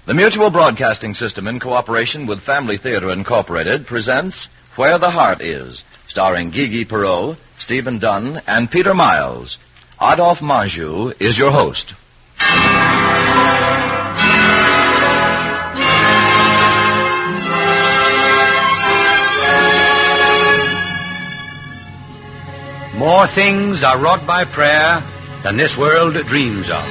The Mutual Broadcasting System, in cooperation with Family Theater Incorporated, presents Where the Heart Is, starring Guigui Perrault, Stephen Dunn, and Peter Miles. Adolphe Manjou is your host. More things are wrought by prayer than this world dreams of.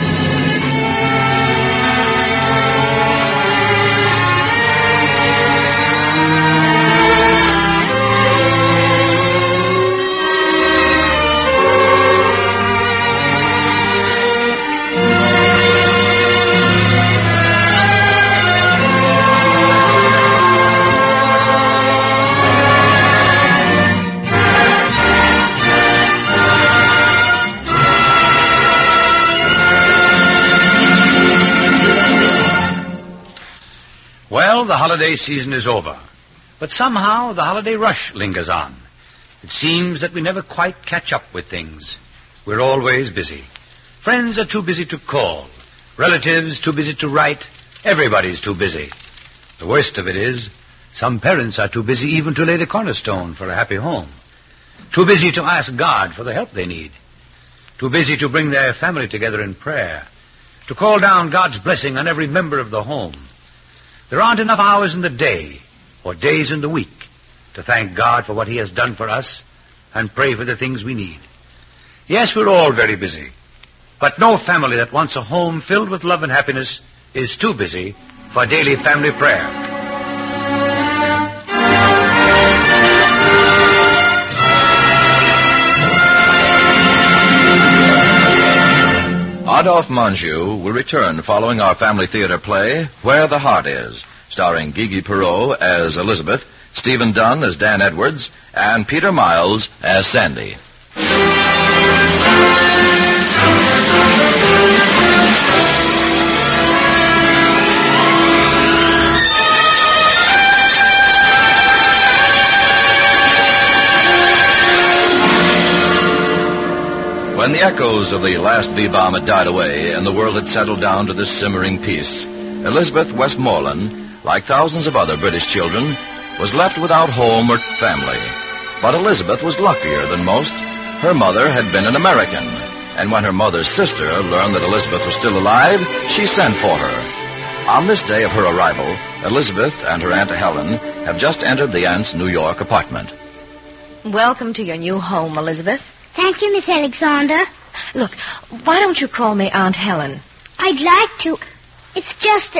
Well, the holiday season is over, but somehow the holiday rush lingers on. It seems that we never quite catch up with things. We're always busy. Friends are too busy to call. Relatives too busy to write. Everybody's too busy. The worst of it is, some parents are too busy even to lay the cornerstone for a happy home. Too busy to ask God for the help they need. Too busy to bring their family together in prayer. To call down God's blessing on every member of the home. There aren't enough hours in the day or days in the week to thank God for what He has done for us and pray for the things we need. Yes, we're all very busy, but no family that wants a home filled with love and happiness is too busy for daily family prayer. Adolphe Manjou will return following our Family Theater play, Where the Heart Is, starring Guigui Perrault as Elizabeth, Stephen Dunn as Dan Edwards, and Peter Miles as Sandy. When the echoes of the last V-bomb had died away and the world had settled down to this simmering peace, Elizabeth Westmoreland, like thousands of other British children, was left without home or family. But Elizabeth was luckier than most. Her mother had been an American, and when her mother's sister learned that Elizabeth was still alive, she sent for her. On this day of her arrival, Elizabeth and her Aunt Helen have just entered the aunt's New York apartment. Welcome to your new home, Elizabeth. Thank you, Miss Alexander. Look, why don't you call me Aunt Helen? I'd like to. It's just...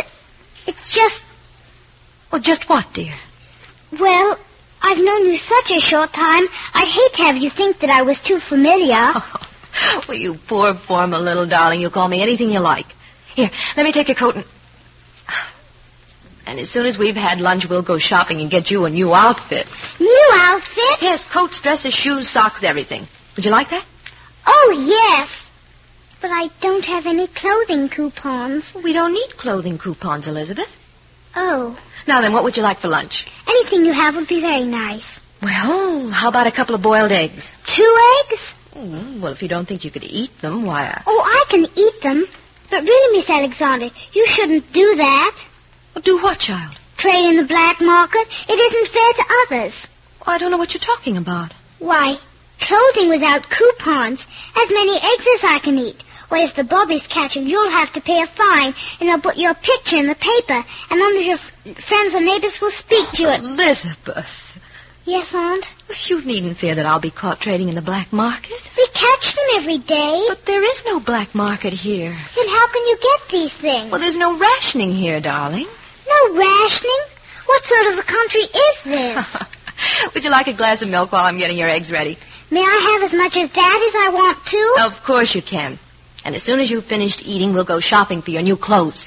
Well, just what, dear? Well, I've known you such a short time, I'd hate to have you think that I was too familiar. Oh, well, you poor, formal little darling. You call me anything you like. Here, let me take your coat and as soon as we've had lunch, we'll go shopping and get you a new outfit. New outfit? Yes, coats, dresses, shoes, socks, everything. Would you like that? Oh, yes. But I don't have any clothing coupons. We don't need clothing coupons, Elizabeth. Oh. Now then, what would you like for lunch? Anything you have would be very nice. Well, how about a couple of boiled eggs? 2 eggs? Well, if you don't think you could eat them, why... Oh, I can eat them. But really, Miss Alexander, you shouldn't do that. Well, do what, child? Trade in the black market. It isn't fair to others. I don't know what you're talking about. Why, clothing without coupons. As many eggs as I can eat. Well, if the bobbies catch you, you'll have to pay a fine, and they'll put your picture in the paper, and none of your friends or neighbors will speak to you. Elizabeth. Yes, Aunt? You needn't fear that I'll be caught trading in the black market. We catch them every day. But there is no black market here. Then how can you get these things? Well, there's no rationing here, darling. No rationing? What sort of a country is this? Would you like a glass of milk while I'm getting your eggs ready? May I have as much of that as I want to? Of course you can. And as soon as you've finished eating, we'll go shopping for your new clothes.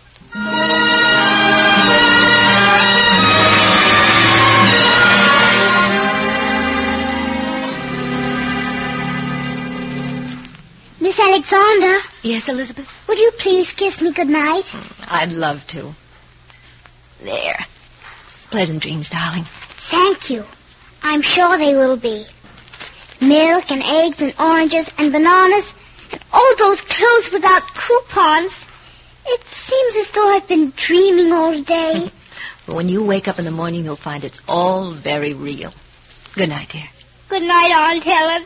Miss Alexander? Yes, Elizabeth? Would you please kiss me goodnight? I'd love to. There. Pleasant dreams, darling. Thank you. I'm sure they will be. Milk and eggs and oranges and bananas and all those clothes without coupons. It seems as though I've been dreaming all day. But when you wake up in the morning, you'll find it's all very real. Good night, dear. Good night, Aunt Helen.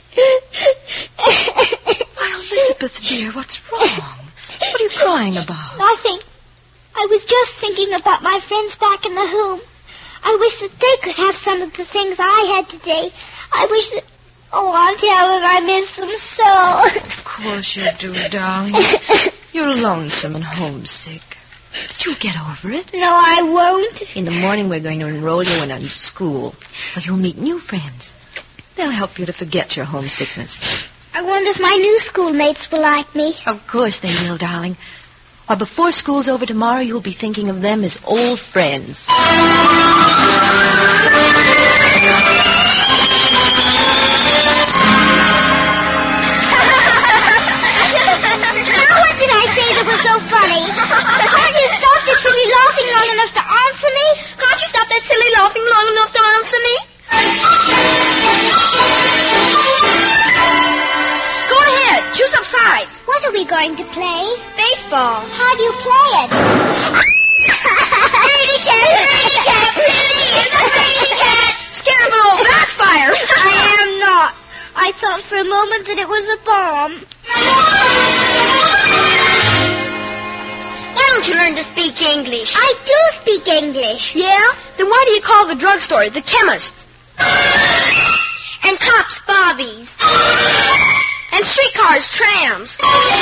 Why, Elizabeth, dear, what's wrong? What are you crying about? Nothing. I was just thinking about my friends back in the home. I wish that they could have some of the things I had today. I wish that... Oh, Aunt Helen, I miss them so. Of course you do, darling. You're lonesome and homesick. But you'll get over it. No, I won't. In the morning, we're going to enroll you in a school where you'll meet new friends. They'll help you to forget your homesickness. I wonder if my new schoolmates will like me. Of course they will, darling. Why, before school's over tomorrow, you'll be thinking of them as old friends. What did I say that was so funny? Can't you stop that silly laughing long enough to answer me? Can't you stop that silly laughing long enough to answer me? Go ahead. Choose up sides. What are we going to play? Baseball. How do you play it? Pretty cat, pretty cat, pretty is a pretty cat. Scarecrow backfire. I am not. I thought for a moment that it was a bomb. Why don't you learn to speak English? I do speak English. Yeah? Then why do you call the drugstore the chemist? And cops bobbies. And streetcars trams.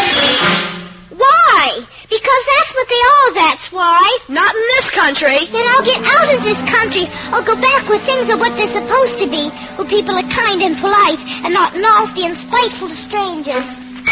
Why? Because that's what they are, that's why. Not in this country. Then I'll get out of this country. I'll go back where things are what they're supposed to be, where people are kind and polite and not nasty and spiteful to strangers.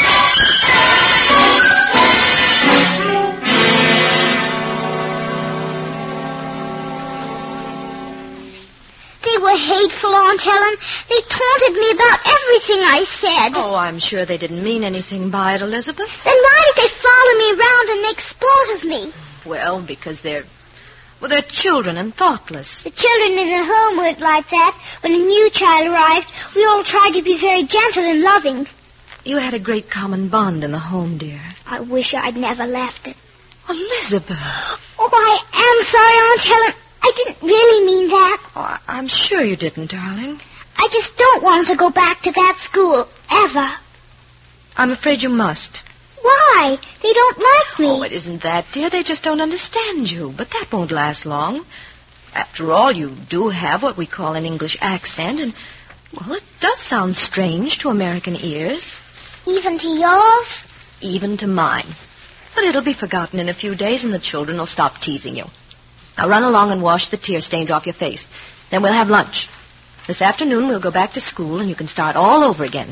They were hateful, Aunt Helen. They taunted me about everything I said. Oh, I'm sure they didn't mean anything by it, Elizabeth. Then why did they follow me around and make sport of me? Well, because they're children and thoughtless. The children in the home weren't like that. When a new child arrived, we all tried to be very gentle and loving. You had a great common bond in the home, dear. I wish I'd never left it. Elizabeth. Oh, I am sorry, Aunt Helen. I didn't really mean that. Oh, I'm sure you didn't, darling. I just don't want to go back to that school, ever. I'm afraid you must. Why? They don't like me. Oh, it isn't that, dear. They just don't understand you. But that won't last long. After all, you do have what we call an English accent, and, well, it does sound strange to American ears. Even to yours? Even to mine. But it'll be forgotten in a few days, and the children will stop teasing you. Now run along and wash the tear stains off your face. Then we'll have lunch. This afternoon we'll go back to school, and you can start all over again.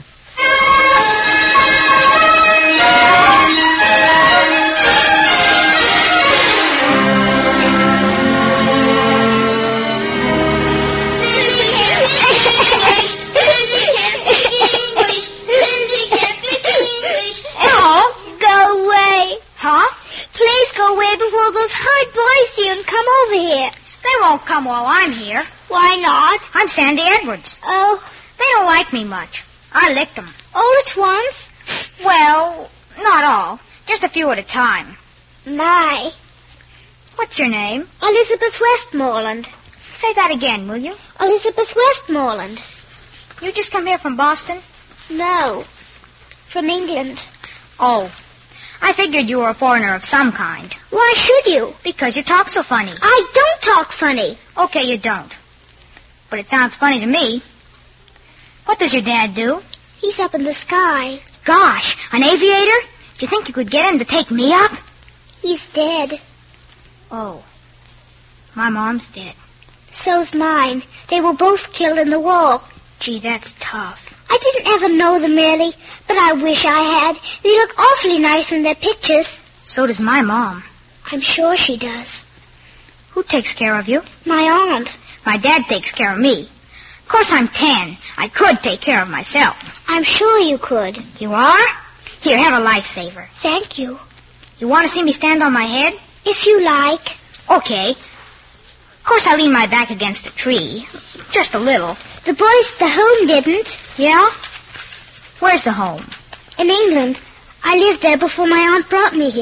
Before those horrid boys see you and come over here. They won't come while I'm here. Why not? I'm Sandy Edwards. Oh. They don't like me much. I licked them. All at once? Well, not all. Just a few at a time. My. What's your name? Elizabeth Westmoreland. Say that again, will you? Elizabeth Westmoreland. You just come here from Boston? No. From England. Oh. I figured you were a foreigner of some kind. Why should you? Because you talk so funny. I don't talk funny. Okay, you don't. But it sounds funny to me. What does your dad do? He's up in the sky. Gosh, an aviator? Do you think you could get him to take me up? He's dead. Oh. My mom's dead. So's mine. They were both killed in the war. Gee, that's tough. I didn't ever know them really, but I wish I had. They look awfully nice in their pictures. So does my mom. I'm sure she does. Who takes care of you? My aunt. My dad takes care of me. Of course, I'm 10. I could take care of myself. I'm sure you could. You are? Here, have a lifesaver. Thank you. You want to see me stand on my head? If you like. Okay. Of course, I lean my back against a tree. Just a little. The boys at the home didn't. Yeah? Where's the home? In England. I lived there before my aunt brought me here.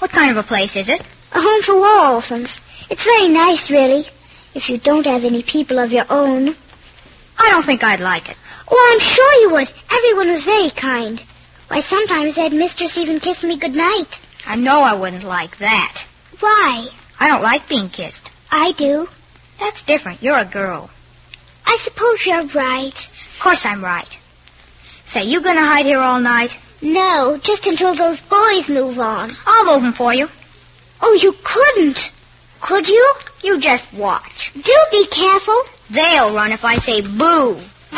What kind of a place is it? A home for war orphans. It's very nice, really, if you don't have any people of your own. I don't think I'd like it. Oh, I'm sure you would. Everyone was very kind. Why, sometimes that mistress even kissed me good night. I know I wouldn't like that. Why? I don't like being kissed. I do. That's different. You're a girl. I suppose you're right. Of course I'm right. Say, you gonna hide here all night? No, just until those boys move on. I'll move them for you. Oh, you couldn't. Could you? You just watch. Do be careful. They'll run if I say boo.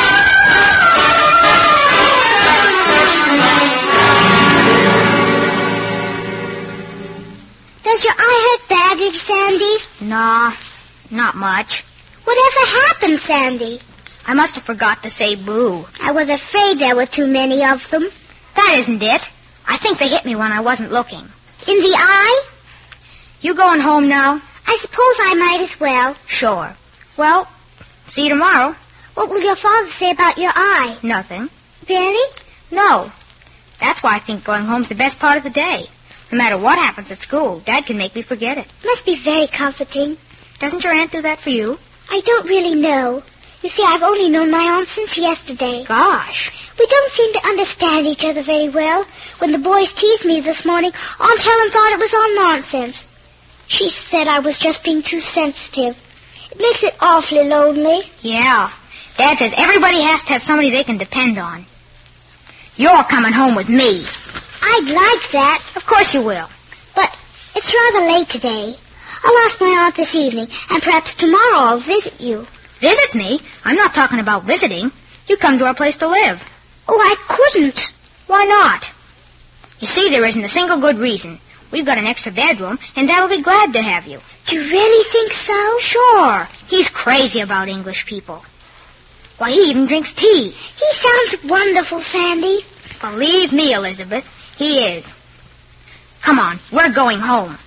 Does your eye hurt badly, Sandy? Nah, not much. Whatever happened, Sandy? I must have forgot to say boo. I was afraid there were too many of them. That isn't it. I think they hit me when I wasn't looking. In the eye? You going home now? I suppose I might as well. Sure. Well, see you tomorrow. What will your father say about your eye? Nothing. Really? No. That's why I think going home's the best part of the day. No matter what happens at school, Dad can make me forget it. Must be very comforting. Doesn't your aunt do that for you? I don't really know. You see, I've only known my aunt since yesterday. Gosh. We don't seem to understand each other very well. When the boys teased me this morning, Aunt Helen thought it was all nonsense. She said I was just being too sensitive. It makes it awfully lonely. Yeah. Dad says everybody has to have somebody they can depend on. You're coming home with me. I'd like that. Of course you will. But it's rather late today. I'll ask my aunt this evening, and perhaps tomorrow I'll visit you. Visit me? I'm not talking about visiting. You come to our place to live. Oh, I couldn't. Why not? You see, there isn't a single good reason. We've got an extra bedroom, and Dad'll be glad to have you. Do you really think so? Sure. He's crazy about English people. Why, he even drinks tea. He sounds wonderful, Sandy. Believe me, Elizabeth, he is. Come on, we're going home.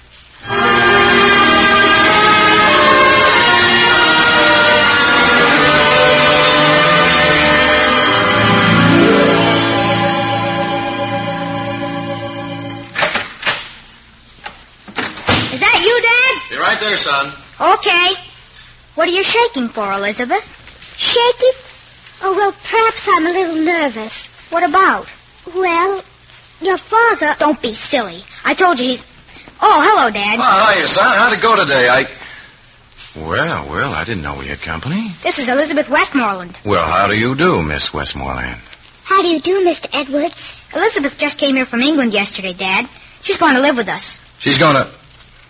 Is that you, Dad? You're right there, son. Okay. What are you shaking for, Elizabeth? Shaky? Oh, well, perhaps I'm a little nervous. What about? Well, your father... Don't be silly. I told you he's... Oh, hello, Dad. Oh, hiya, son. How'd it go today? Well, I didn't know we had company. This is Elizabeth Westmoreland. Well, how do you do, Miss Westmoreland? How do you do, Mr. Edwards? Elizabeth just came here from England yesterday, Dad. She's going to live with us. She's going to...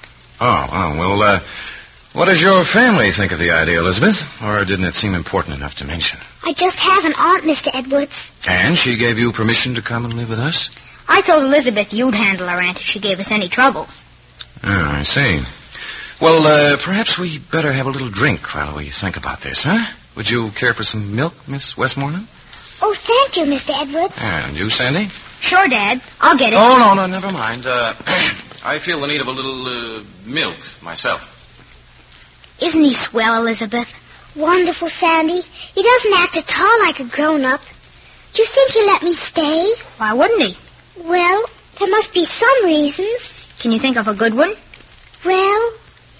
well, what does your family think of the idea, Elizabeth? Or didn't it seem important enough to mention? I just have an aunt, Mr. Edwards. And she gave you permission to come and live with us? I told Elizabeth you'd handle our aunt if she gave us any trouble. Oh, I see. Well, perhaps we better have a little drink while we think about this, huh? Would you care for some milk, Miss Westmoreland? Oh, thank you, Mr. Edwards. And you, Sandy? Sure, Dad. I'll get it. Oh, no, never mind. I feel the need of a little milk myself. Isn't he swell, Elizabeth? Wonderful, Sandy. He doesn't act at all like a grown-up. Do you think he'll let me stay? Why wouldn't he? Well, there must be some reasons. Can you think of a good one? Well,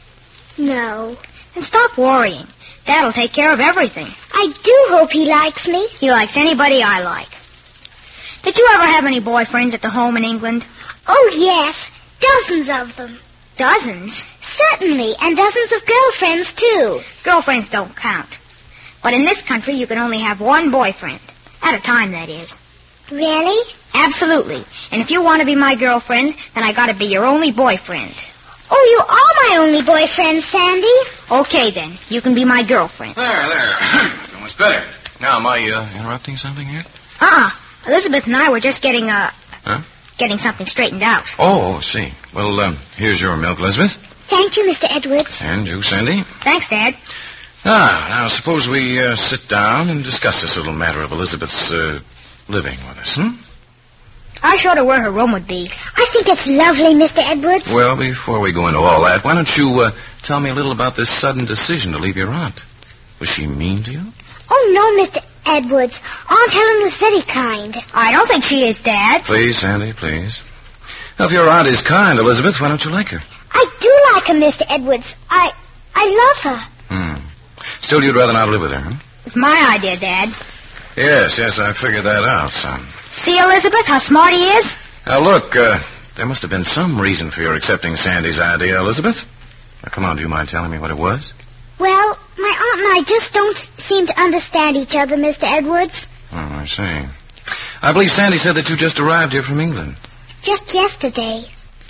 no. Then stop worrying. Dad'll take care of everything. I do hope he likes me. He likes anybody I like. Did you ever have any boyfriends at the home in England? Oh, yes. Dozens of them. Dozens? Certainly, and dozens of girlfriends, too. Girlfriends don't count. But in this country, you can only have one boyfriend. At a time, that is. Really? Absolutely. And if you want to be my girlfriend, then I gotta be your only boyfriend. Oh, you are my only boyfriend, Sandy. Okay, then. You can be my girlfriend. There. So much better. Now, am I interrupting something here? Elizabeth and I were just getting, Huh? Getting something straightened out. Oh, see. Well, here's your milk, Elizabeth. Thank you, Mr. Edwards. And you, Sandy. Thanks, Dad. Now, suppose we sit down and discuss this little matter of Elizabeth's living with us, I showed her where her room would be. I think it's lovely, Mr. Edwards. Well, before we go into all that, why don't you tell me a little about this sudden decision to leave your aunt? Was she mean to you? Oh, no, Mr. Edwards. Aunt Helen was very kind. I don't think she is, Dad. Please, Sandy, please. Well, if your aunt is kind, Elizabeth, why don't you like her? I do like her, Mr. Edwards. I love her. Still, you'd rather not live with her, huh? It's my idea, Dad. Yes, I figured that out, son. See, Elizabeth, how smart he is? Now, look, there must have been some reason for your accepting Sandy's idea, Elizabeth. Now, come on, do you mind telling me what it was? Well, my aunt and I just don't seem to understand each other, Mr. Edwards. Oh, I see. I believe Sandy said that you just arrived here from England. Just yesterday.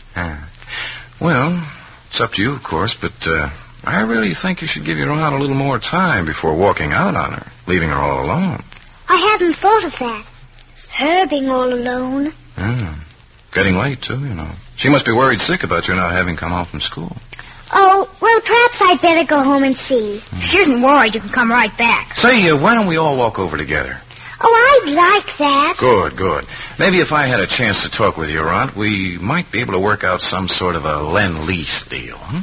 Well, it's up to you, of course, but I really think you should give your aunt a little more time before walking out on her, leaving her all alone. I hadn't thought of that. Her being all alone. Getting late, too, you know. She must be worried sick about you not having come home from school. Oh, well, perhaps I'd better go home and see. If she isn't worried, you can come right back. Say, why don't we all walk over together? Oh, I'd like that. Good. Maybe if I had a chance to talk with your aunt, we might be able to work out some sort of a lend-lease deal, huh?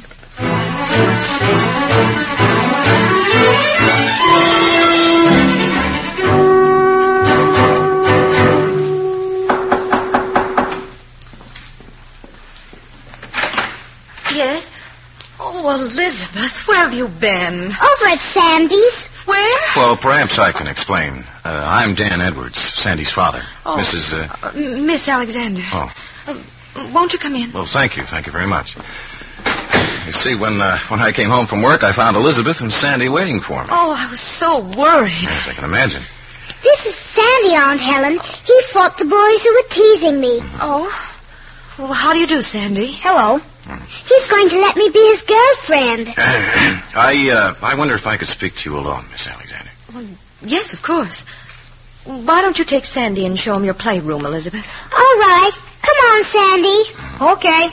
Yes? Oh, Elizabeth, where have you been? Over at Sandy's. Where? Well, perhaps I can explain. I'm Dan Edwards, Sandy's father. Oh, Miss Alexander. Oh. Won't you come in? Well, thank you very much. You see, when I came home from work, I found Elizabeth and Sandy waiting for me. Oh, I was so worried. Yes, I can imagine. This is Sandy, Aunt Helen. He fought the boys who were teasing me. Oh? Well, how do you do, Sandy? Hello. He's going to let me be his girlfriend. I wonder if I could speak to you alone, Miss Alexander. Well, yes, of course. Why don't you take Sandy and show him your playroom, Elizabeth? All right. Come on, Sandy. Okay.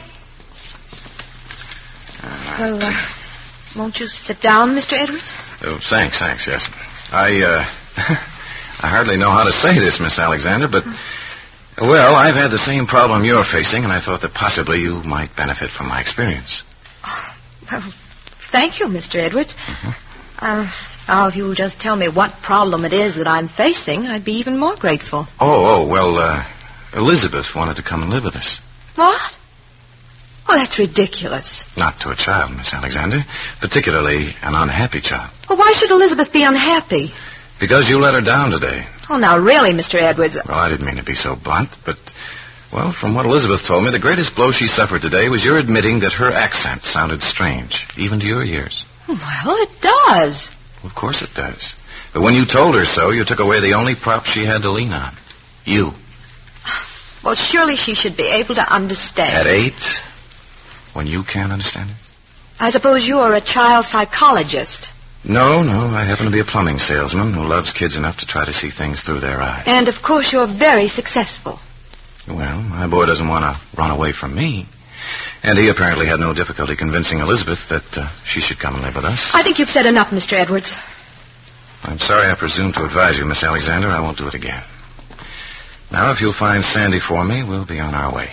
Well, won't you sit down, Mr. Edwards? Oh, thanks, yes. I hardly know how to say this, Miss Alexander, but... Well, I've had the same problem you're facing, and I thought that possibly you might benefit from my experience. Well, thank you, Mr. Edwards. Now, if you'll just tell me what problem it is that I'm facing, I'd be even more grateful. Well, Elizabeth wanted to come and live with us. What? Oh, that's ridiculous. Not to a child, Miss Alexander, particularly an unhappy child. Well, why should Elizabeth be unhappy? Because you let her down today. Oh, now, really, Mr. Edwards. Well, I didn't mean to be so blunt, but, well, from what Elizabeth told me, the greatest blow she suffered today was your admitting that her accent sounded strange, even to your ears. Well, it does. Of course it does. But when you told her so, you took away the only prop she had to lean on. You. Well, surely she should be able to understand. At 8, when you can't understand it? I suppose you are a child psychologist. No, I happen to be a plumbing salesman who loves kids enough to try to see things through their eyes. And, of course, you're very successful. Well, my boy doesn't want to run away from me. And he apparently had no difficulty convincing Elizabeth that she should come and live with us. I think you've said enough, Mr. Edwards. I'm sorry I presumed to advise you, Miss Alexander. I won't do it again. Now, if you'll find Sandy for me, we'll be on our way.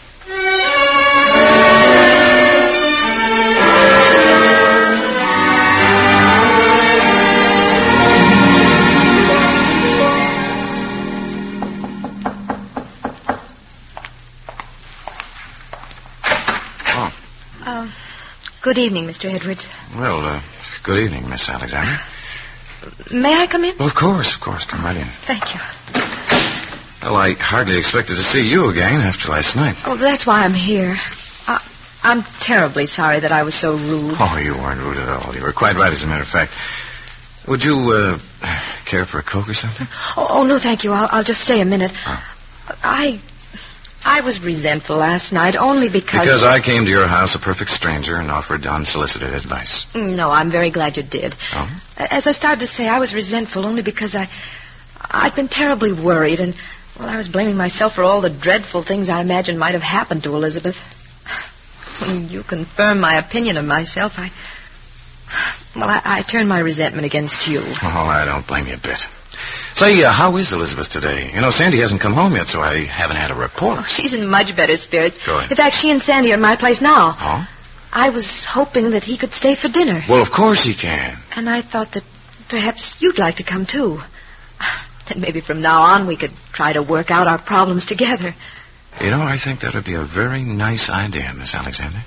Good evening, Mr. Edwards. Well, good evening, Miss Alexander. May I come in? Well, of course. Come right in. Thank you. Well, I hardly expected to see you again after last night. Oh, that's why I'm here. I'm terribly sorry that I was so rude. Oh, you weren't rude at all. You were quite right, as a matter of fact. Would you, care for a Coke or something? Oh, no, thank you. I'll just stay a minute. Oh. I was resentful last night only because... Because I came to your house, a perfect stranger, and offered unsolicited advice. No, I'm very glad you did. Oh? As I started to say, I was resentful only because I'd been terribly worried, and, well, I was blaming myself for all the dreadful things I imagined might have happened to Elizabeth. When you confirmed my opinion of myself, I turned my resentment against you. Oh, I don't blame you a bit. Say, how is Elizabeth today? You know, Sandy hasn't come home yet, so I haven't had a report. Oh, she's in much better spirits. Good. In fact, she and Sandy are at my place now. Oh? I was hoping that he could stay for dinner. Well, of course he can. And I thought that perhaps you'd like to come, too. Then maybe from now on we could try to work out our problems together. You know, I think that would be a very nice idea, Miss Alexander.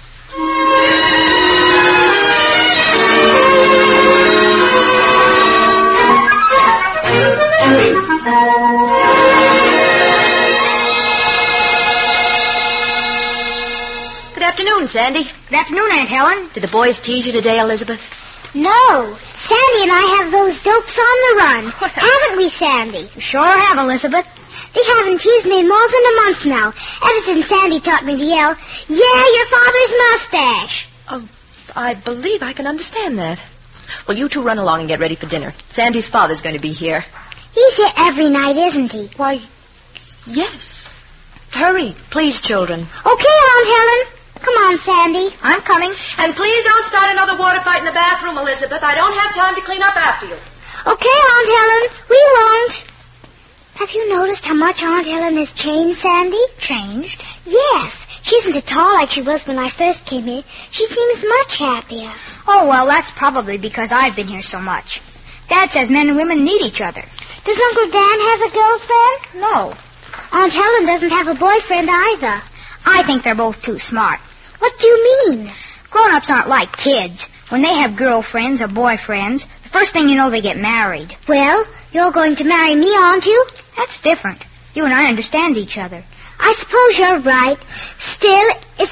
Good afternoon, Sandy. Good afternoon, Aunt Helen. Did the boys tease you today, Elizabeth? No. Sandy and I have those dopes on the run. Haven't we, Sandy? You sure have, Elizabeth. They haven't teased me in more than a month now, ever since Sandy taught me to yell, "Yeah, your father's mustache." Oh, I believe I can understand that. Well, you two run along and get ready for dinner. Sandy's father's going to be here. He's here every night, isn't he? Why, yes. Hurry, please, children. Okay, Aunt Helen. Come on, Sandy. I'm coming. And please don't start another water fight in the bathroom, Elizabeth. I don't have time to clean up after you. Okay, Aunt Helen. We won't. Have you noticed how much Aunt Helen has changed, Sandy? Changed? Yes. She isn't at all like she was when I first came here. She seems much happier. Oh, well, that's probably because I've been here so much. Dad says men and women need each other. Does Uncle Dan have a girlfriend? No. Aunt Helen doesn't have a boyfriend either. I think they're both too smart. What do you mean? Grown-ups aren't like kids. When they have girlfriends or boyfriends, the first thing you know, they get married. Well, you're going to marry me, aren't you? That's different. You and I understand each other. I suppose you're right. Still, if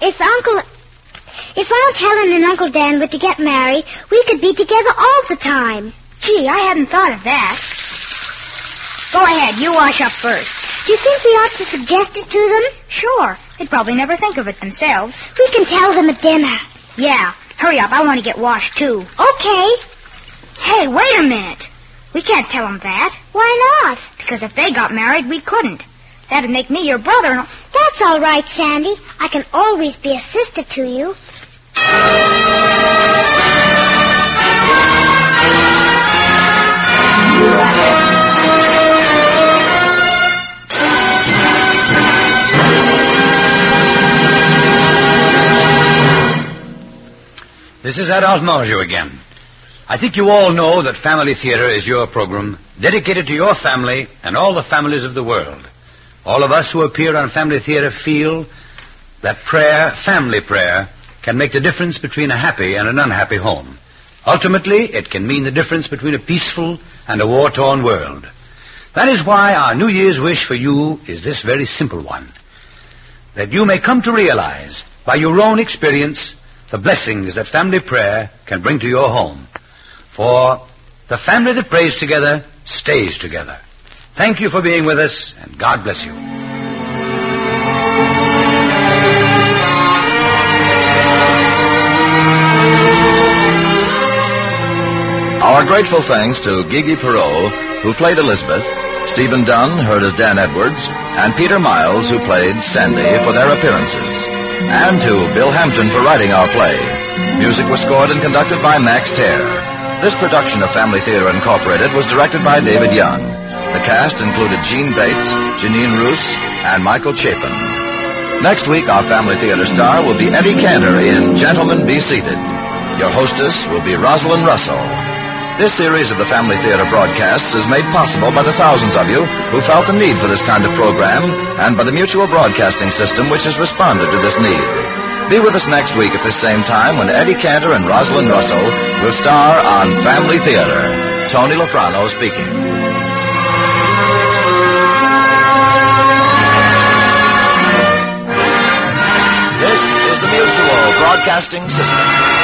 Aunt Helen and Uncle Dan were to get married, we could be together all the time. Gee, I hadn't thought of that. Go ahead, you wash up first. Do you think we ought to suggest it to them? Sure. They'd probably never think of it themselves. We can tell them at dinner. Yeah. Hurry up. I want to get washed, too. Okay. Hey, wait a minute. We can't tell them that. Why not? Because if they got married, we couldn't. That'd make me your brother. That's all right, Sandy. I can always be a sister to you. This is Adolphe Mangeau again. I think you all know that Family Theater is your program dedicated to your family and all the families of the world. All of us who appear on Family Theater feel that prayer, family prayer, can make the difference between a happy and an unhappy home. Ultimately, it can mean the difference between a peaceful and a war-torn world. That is why our New Year's wish for you is this very simple one. That you may come to realize, by your own experience, the blessings that family prayer can bring to your home. For the family that prays together stays together. Thank you for being with us, and God bless you. Our grateful thanks to Gigi Perot, who played Elizabeth, Stephen Dunn, heard as Dan Edwards, and Peter Miles, who played Sandy, for their appearances. And to Bill Hampton for writing our play. Music was scored and conducted by Max Terr. This production of Family Theater Incorporated was directed by David Young. The cast included Gene Bates, Janine Roos, and Michael Chapin. Next week, our Family Theater star will be Eddie Cantor in Gentlemen, Be Seated. Your hostess will be Rosalind Russell. This series of the Family Theater broadcasts is made possible by the thousands of you who felt the need for this kind of program and by the Mutual Broadcasting System, which has responded to this need. Be with us next week at this same time when Eddie Cantor and Rosalind Russell will star on Family Theater. Tony Lofrano speaking. This is the Mutual Broadcasting System.